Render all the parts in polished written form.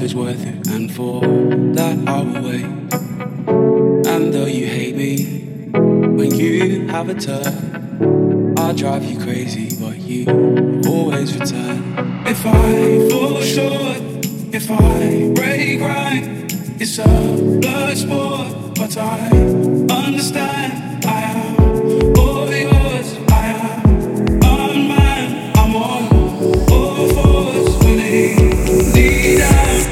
is worth it, and for that I will wait. And though you hate me, when you have a turn, I'll drive you crazy, but you always return. If I fall short, if I break right, it's a blood sport, but I understand I am all yours, I am unmanned, I'm on all fours, fully down.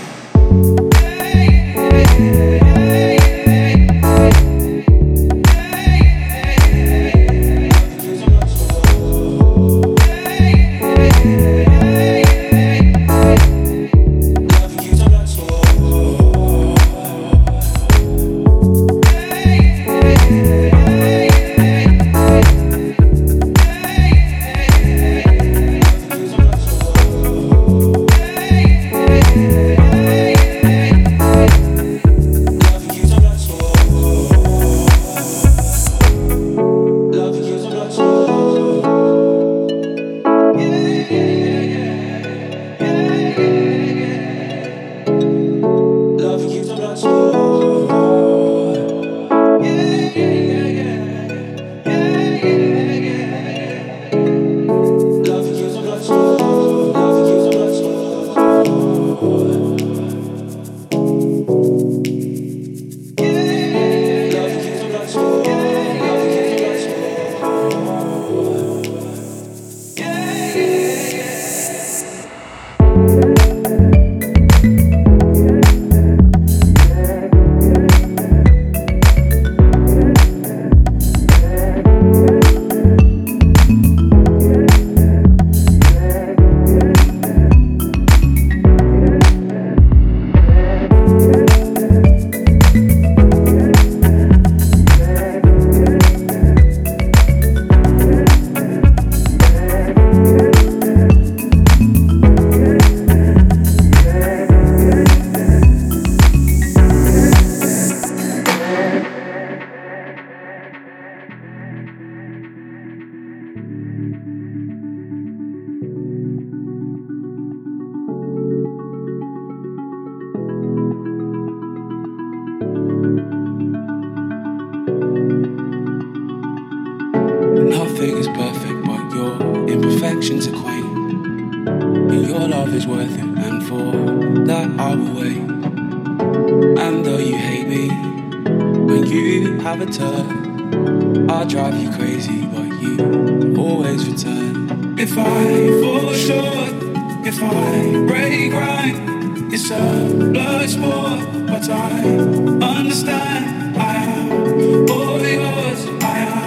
Nothing is perfect, but your imperfections are quaint. And your love is worth it, and for that I will wait. And though you hate me, when you have a turn, I'll drive you crazy, but you always return. If I fall short, if I break right, it's a blood sport, but I understand I am all yours, I am